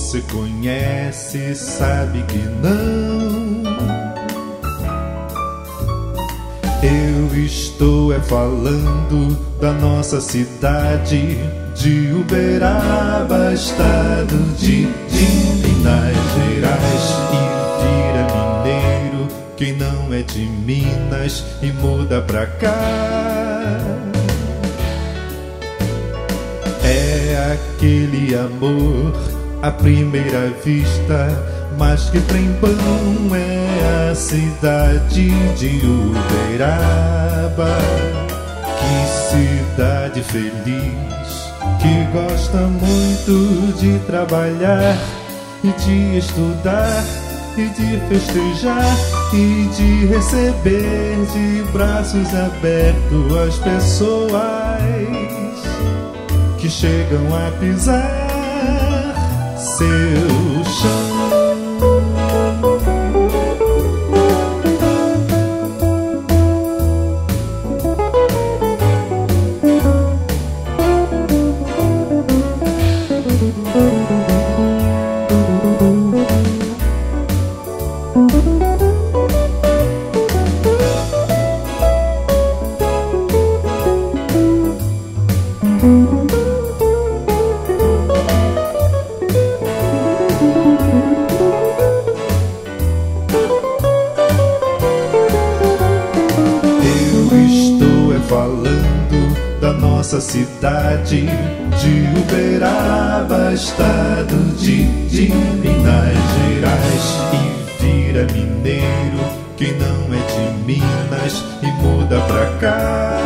você conhece, sabe que não. Eu estou falando da nossa cidade de Uberaba, estado de Minas Gerais. E vira mineiro quem não é de Minas e muda pra cá. É aquele amor à primeira vista, mas que trem-bom é a cidade de Uberaba. Que cidade feliz, que gosta muito de trabalhar e de estudar e de festejar e de receber de braços abertos as pessoas que chegam a pisar seu chão. Falando da nossa cidade de Uberaba, estado de Minas Gerais. E vira mineiro quem não é de Minas e muda pra cá.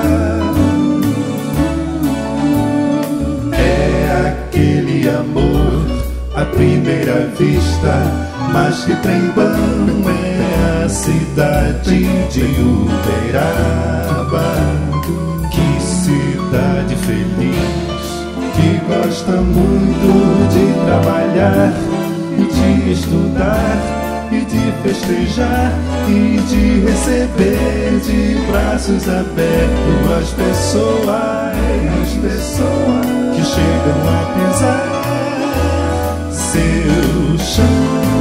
É aquele amor à primeira vista, mas que trem-bom é a cidade de Uberaba. Que cidade feliz, que gosta muito de trabalhar e de estudar e de festejar e de receber de braços abertos as pessoas que chegam a pisar seu chão.